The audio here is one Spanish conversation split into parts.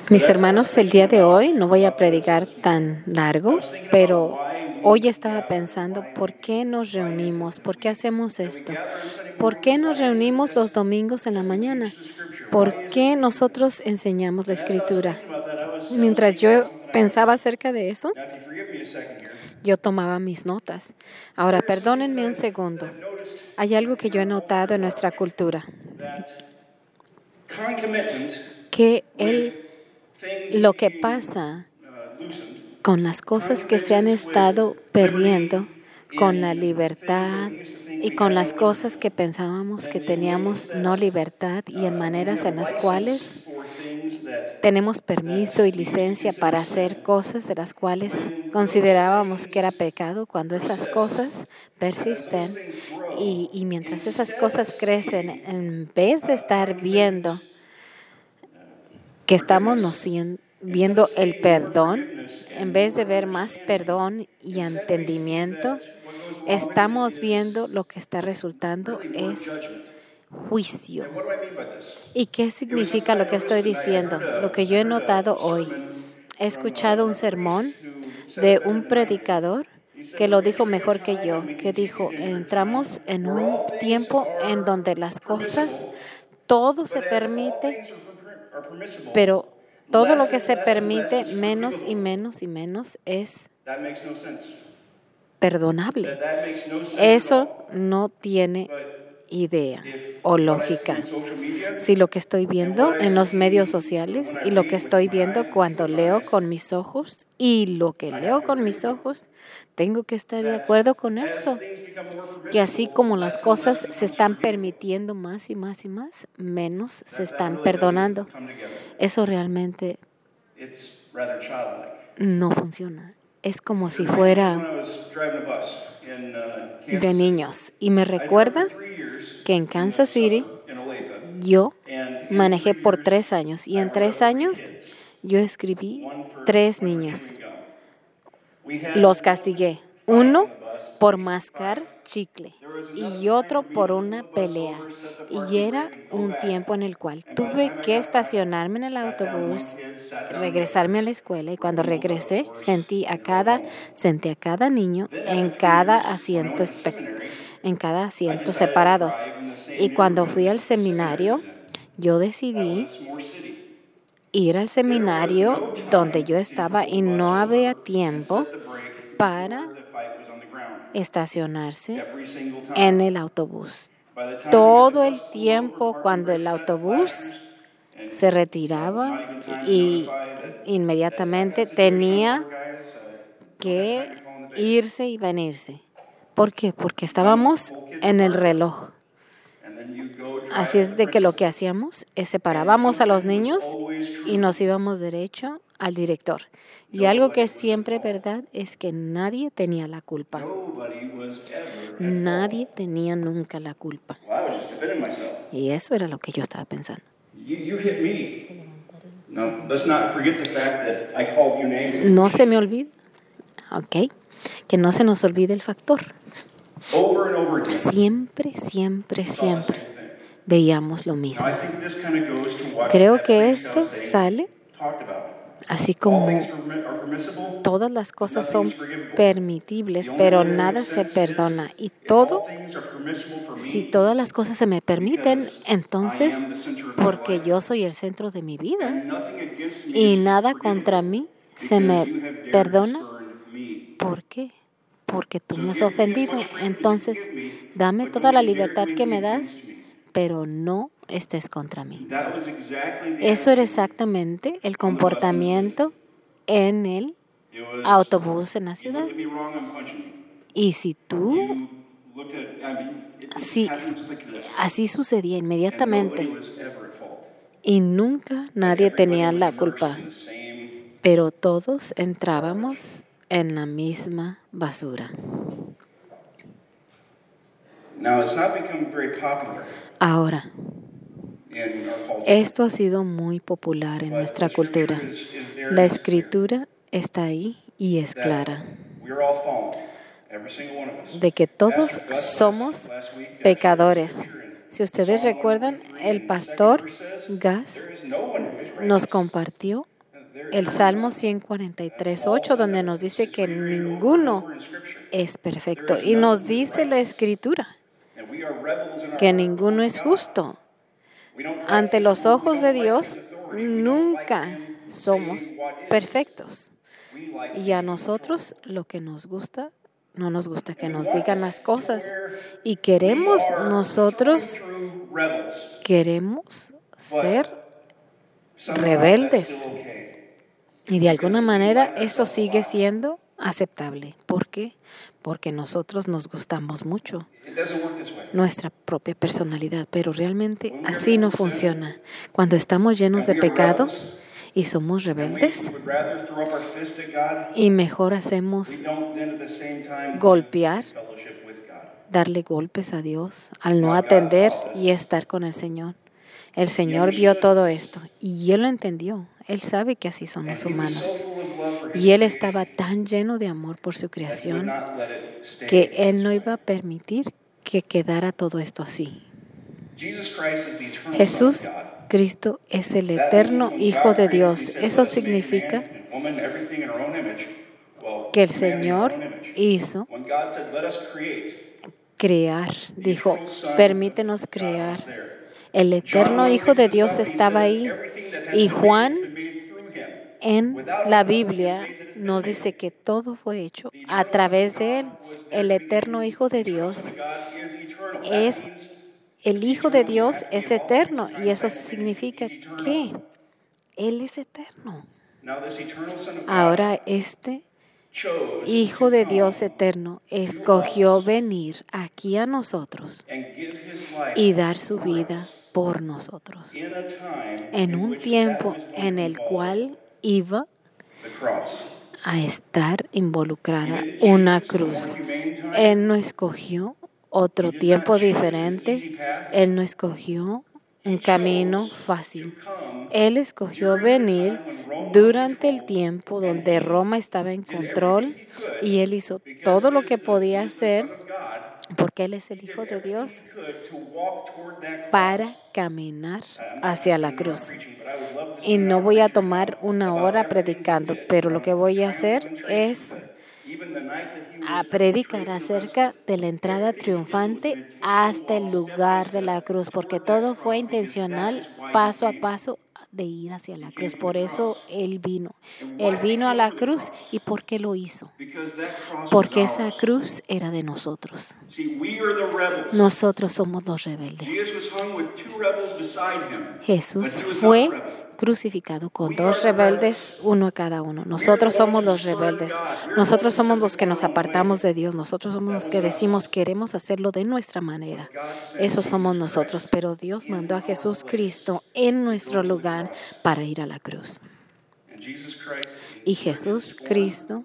Mis hermanos, el día de hoy no voy a predicar tan largo, pero hoy estaba pensando, ¿por qué nos reunimos? ¿Por qué hacemos esto? ¿Por qué nos reunimos los domingos en la mañana? ¿Por qué nosotros enseñamos la Escritura? Mientras yo pensaba acerca de eso, yo tomaba mis notas. Ahora, perdónenme un segundo. Hay algo que yo he notado en nuestra cultura, que lo que pasa con las cosas que se han estado perdiendo, con la libertad y con las cosas que pensábamos que teníamos no libertad y en maneras en las cuales tenemos permiso y licencia para hacer cosas de las cuales considerábamos que era pecado, cuando esas cosas persisten y mientras esas cosas crecen, en vez de estar viendo que estamos viendo el perdón, en vez de ver más perdón y entendimiento, estamos viendo lo que está resultando es juicio. ¿Y qué significa lo que estoy diciendo? Lo que yo he notado hoy. He escuchado un sermón de un predicador que lo dijo mejor que yo, que dijo, entramos en un tiempo en donde las cosas, todo se permite, pero todo lo que se permite menos y menos y menos es perdonable. Eso no tiene idea o lógica. Si lo que estoy viendo en los medios sociales y lo que estoy viendo cuando leo con mis ojos y lo que leo con mis ojos, tengo que estar de acuerdo con eso. Que así como las cosas se están permitiendo más y más y más, menos se están perdonando. Eso realmente no funciona. Es como si fuera de niños. Y me recuerda que en Kansas City yo manejé por 3 años y en 3 años yo escribí 3 niños. Los castigué. Uno por mascar chicle y otro por una pelea. Y era un tiempo en el cual tuve que estacionarme en el autobús, regresarme a la escuela y cuando regresé senté a cada niño en cada asiento separados. Y cuando fui al seminario, yo decidí ir al seminario donde yo estaba y no había tiempo para estacionarse en el autobús. Todo el tiempo cuando el autobús se retiraba y inmediatamente tenía que irse y venirse. ¿Por qué? Porque estábamos en el reloj. Así es de que lo que hacíamos es separábamos a los niños y nos íbamos derecho al director. Y algo que es siempre verdad es que nadie tenía la culpa. Nadie tenía nunca la culpa. Y eso era lo que yo estaba pensando. No se me olvide, ¿ok? Que no se nos olvide el factor. Siempre, siempre, siempre veíamos lo mismo. Creo que esto sale así como todas las cosas son permitibles, pero nada se perdona. Y todo, si todas las cosas se me permiten, entonces, porque yo soy el centro de mi vida y nada contra mí se me perdona, ¿por qué? Porque tú me has ofendido. Entonces, dame toda la libertad que me das, pero no estés contra mí. Eso era exactamente el comportamiento en el autobús en la ciudad. Y si así sucedía inmediatamente. Y nunca nadie tenía la culpa. Pero todos entrábamos en la misma basura. Ahora, esto ha sido muy popular en nuestra cultura. La Escritura está ahí y es clara de que todos somos pecadores. Si ustedes recuerdan, el pastor Gas nos compartió el Salmo 143:8, donde nos dice que ninguno es perfecto. Y nos dice la Escritura que ninguno es justo. Ante los ojos de Dios, nunca somos perfectos. Y a nosotros lo que nos gusta, no nos gusta que nos digan las cosas. Y nosotros queremos ser rebeldes. Y de alguna manera eso sigue siendo aceptable. ¿Por qué? Porque nosotros nos gustamos mucho nuestra propia personalidad, pero realmente así no funciona. Cuando estamos llenos de pecado y somos rebeldes, y mejor hacemos golpear, darle golpes a Dios, al no atender y estar con el Señor. El Señor vio todo esto y Él lo entendió. Él sabe que así son los humanos. Y Él estaba tan lleno de amor por su creación que Él no iba a permitir que quedara todo esto así. Jesús Cristo es el eterno Hijo de Dios. Eso significa que el Señor hizo crear, dijo, permítenos crear. El eterno Hijo de Dios estaba ahí. Y Juan en la Biblia nos dice que todo fue hecho a través de Él. El eterno Hijo de Dios es el Hijo de Dios es eterno y eso significa que Él es eterno. Ahora este Hijo de Dios eterno escogió venir aquí a nosotros y dar su vida por nosotros en un tiempo en el cual iba a estar involucrada una cruz. Él no escogió otro tiempo diferente. Él no escogió un camino fácil. Él escogió venir durante el tiempo donde Roma estaba en control y Él hizo todo lo que podía hacer porque Él es el Hijo de Dios para caminar hacia la cruz. Y no voy a tomar una hora predicando, pero lo que voy a hacer es a predicar acerca de la entrada triunfante hasta el lugar de la cruz, porque todo fue intencional, paso a paso, de ir hacia la cruz. Por eso Él vino. Él vino a la cruz. ¿Y por qué lo hizo? Porque esa cruz era de nosotros. Nosotros somos los rebeldes. Jesús fue crucificado con dos rebeldes, uno a cada uno. Nosotros somos los rebeldes. Nosotros somos los que nos apartamos de Dios. Nosotros somos los que decimos queremos hacerlo de nuestra manera. Eso somos nosotros. Pero Dios mandó a Jesús Cristo en nuestro lugar para ir a la cruz. Y Jesús Cristo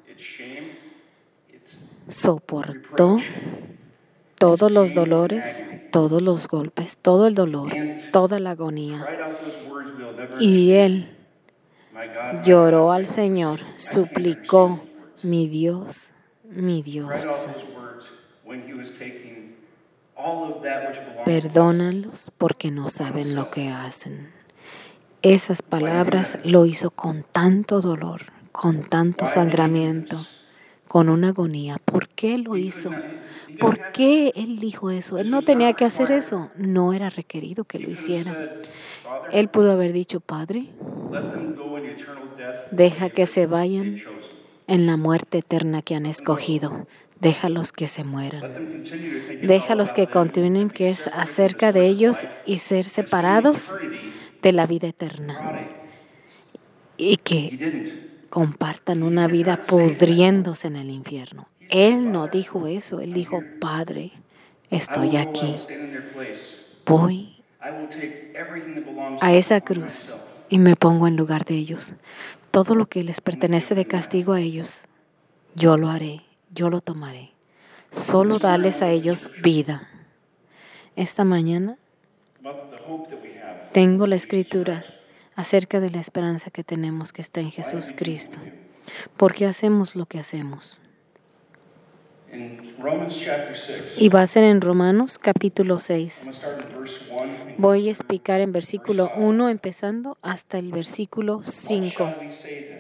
soportó todos los dolores, todos los golpes, todo el dolor, toda la agonía. Y Él lloró al Señor, suplicó, mi Dios, perdónalos porque no saben lo que hacen. Esas palabras lo hizo con tanto dolor, con tanto sangramiento, con una agonía. ¿Por qué lo hizo? ¿Por qué Él dijo eso? Él no tenía que hacer eso. No era requerido que lo hiciera. Él pudo haber dicho, Padre, deja que se vayan en la muerte eterna que han escogido. Déjalos que se mueran. Déjalos que continúen, que es acerca de ellos y ser separados de la vida eterna. Y que compartan una vida pudriéndose en el infierno. Él no dijo eso. Él dijo, Padre, estoy aquí. Voy a esa cruz y me pongo en lugar de ellos. Todo lo que les pertenece de castigo a ellos, yo lo haré, yo lo tomaré. Solo darles a ellos vida. Esta mañana tengo la escritura acerca de la esperanza que tenemos que está en Jesús Cristo. ¿Por qué hacemos lo que hacemos? Y va a ser en Romanos capítulo 6. Voy a explicar en versículo 1 empezando hasta el versículo 5.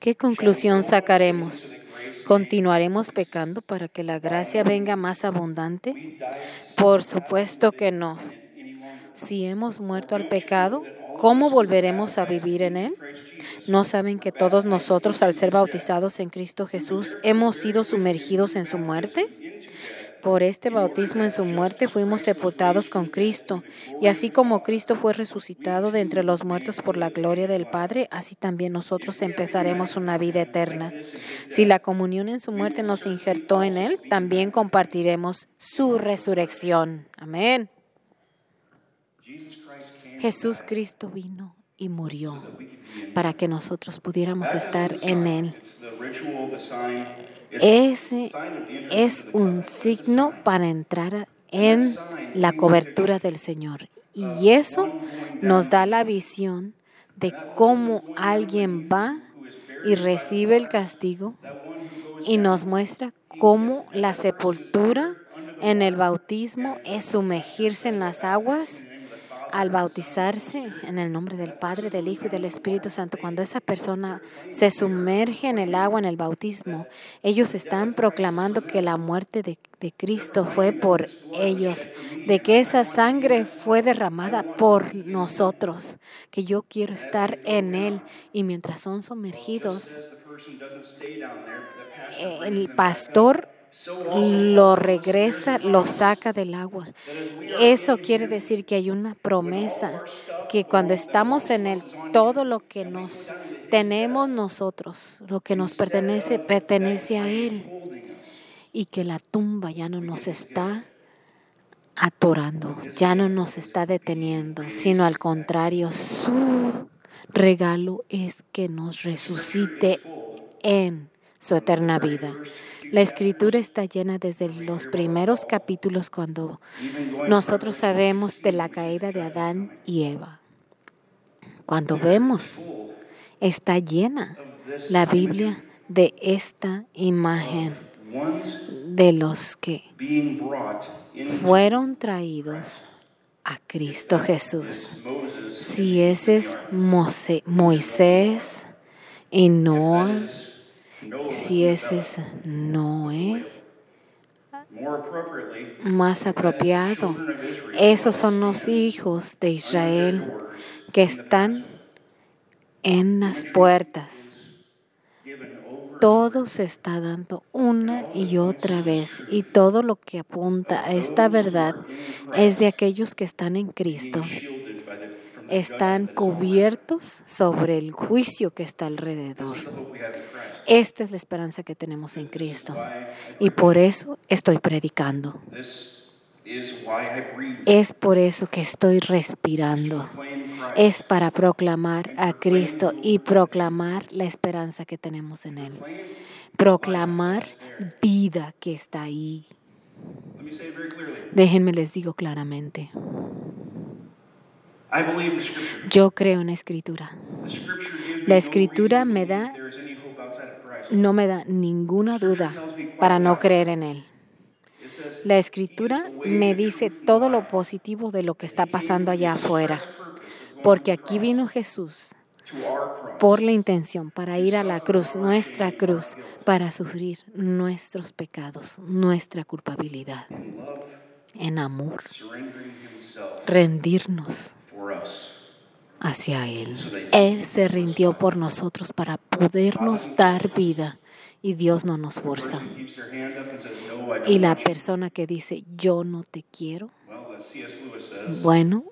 ¿Qué conclusión sacaremos? ¿Continuaremos pecando para que la gracia venga más abundante? Por supuesto que no. Si hemos muerto al pecado, ¿cómo volveremos a vivir en él? ¿No saben que todos nosotros, al ser bautizados en Cristo Jesús, hemos sido sumergidos en su muerte? Por este bautismo en su muerte fuimos sepultados con Cristo, y así como Cristo fue resucitado de entre los muertos por la gloria del Padre, así también nosotros empezaremos una vida eterna. Si la comunión en su muerte nos injertó en Él, también compartiremos su resurrección. Amén. Jesús Cristo vino y murió para que nosotros pudiéramos estar en Él. Ese es un signo para entrar en la cobertura del Señor. Y eso nos da la visión de cómo alguien va y recibe el castigo y nos muestra cómo la sepultura en el bautismo es sumergirse en las aguas. Al bautizarse en el nombre del Padre, del Hijo y del Espíritu Santo, cuando esa persona se sumerge en el agua en el bautismo, ellos están proclamando que la muerte de Cristo fue por ellos, de que esa sangre fue derramada por nosotros, que yo quiero estar en Él. Y mientras son sumergidos, el pastor lo regresa, lo saca del agua. Eso quiere decir que hay una promesa, que cuando estamos en Él, todo lo que nos tenemos nosotros, lo que nos pertenece, pertenece a Él. Y que la tumba ya no nos está atorando, ya no nos está deteniendo, sino al contrario, su regalo es que nos resucite en su eterna vida. La Escritura está llena desde los primeros capítulos cuando nosotros sabemos de la caída de Adán y Eva. Cuando vemos, está llena la Biblia de esta imagen de los que fueron traídos a Cristo Jesús. Si ese es Moisés y Noé, si ese es Noé, más apropiado, esos son los hijos de Israel que están en las puertas. Todo se está dando una y otra vez, y todo lo que apunta a esta verdad es de aquellos que están en Cristo. Están cubiertos sobre el juicio que está alrededor. Esta es la esperanza que tenemos en Cristo, y por eso estoy predicando. Es por eso que estoy respirando. Es para proclamar a Cristo y proclamar la esperanza que tenemos en Él. Proclamar vida que está ahí. Déjenme les digo claramente. Yo creo en la Escritura. La Escritura no me da ninguna duda para no creer en Él. La Escritura me dice todo lo positivo de lo que está pasando allá afuera, porque aquí vino Jesús por la intención, para ir a la cruz, nuestra cruz, para sufrir nuestros pecados, nuestra culpabilidad, en amor, rendirnos hacia Él. Él se rindió por nosotros para podernos dar vida. Y Dios no nos forza. Y la persona que dice, yo no te quiero, bueno,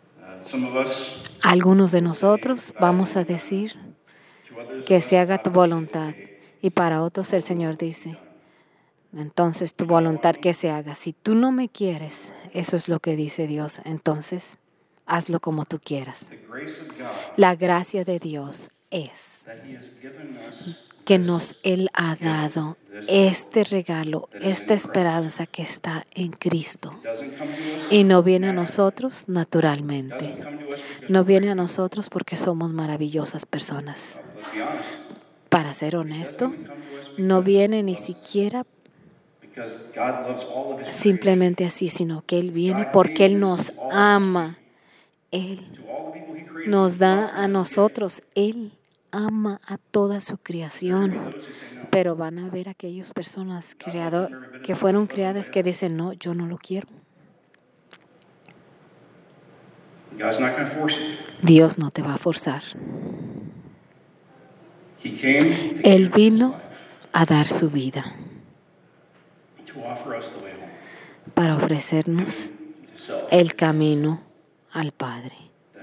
algunos de nosotros vamos a decir que se haga tu voluntad. Y para otros el Señor dice, entonces tu voluntad que se haga. Si tú no me quieres, eso es lo que dice Dios, entonces hazlo como tú quieras. La gracia de Dios es que Él ha dado este regalo, esta esperanza que está en Cristo. Y no viene a nosotros naturalmente. No viene a nosotros porque somos maravillosas personas. Para ser honesto, no viene ni siquiera simplemente así, sino que Él viene porque Él nos ama. Él nos da a nosotros. Él ama a toda su creación. Pero van a haber aquellas personas que fueron creadas que dicen, no, yo no lo quiero. Dios no te va a forzar. Él vino a dar su vida para ofrecernos el camino al Padre.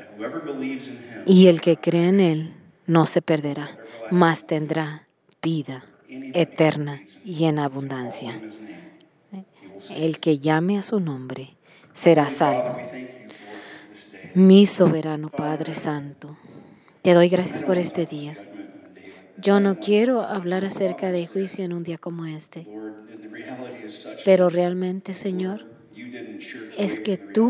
Y el que cree en Él no se perderá, mas tendrá vida eterna y en abundancia. El que llame a su nombre será salvo. Mi soberano Padre Santo, te doy gracias por este día. Yo no quiero hablar acerca de juicio en un día como este, pero realmente, Señor, es que tú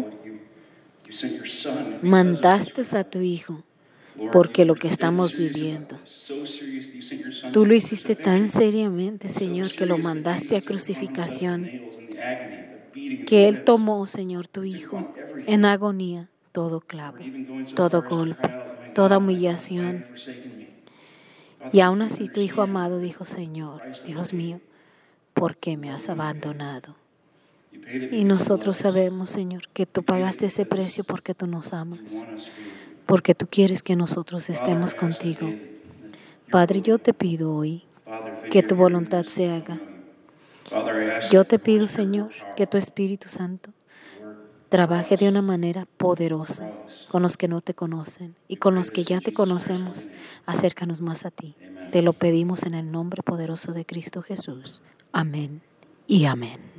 mandaste a tu Hijo porque lo que estamos viviendo. Tú lo hiciste tan seriamente, Señor, que lo mandaste a crucificación, que Él tomó, Señor, tu Hijo, en agonía, todo clavo, todo golpe, toda humillación. Y aún así tu Hijo amado dijo, Señor, Dios mío, ¿por qué me has abandonado? Y nosotros sabemos, Señor, que tú pagaste ese precio porque tú nos amas, porque tú quieres que nosotros estemos contigo. Padre, yo te pido hoy que tu voluntad se haga. Yo te pido, Señor, que tu Espíritu Santo trabaje de una manera poderosa con los que no te conocen y con los que ya te conocemos. Acércanos más a ti. Te lo pedimos en el nombre poderoso de Cristo Jesús. Amén y amén.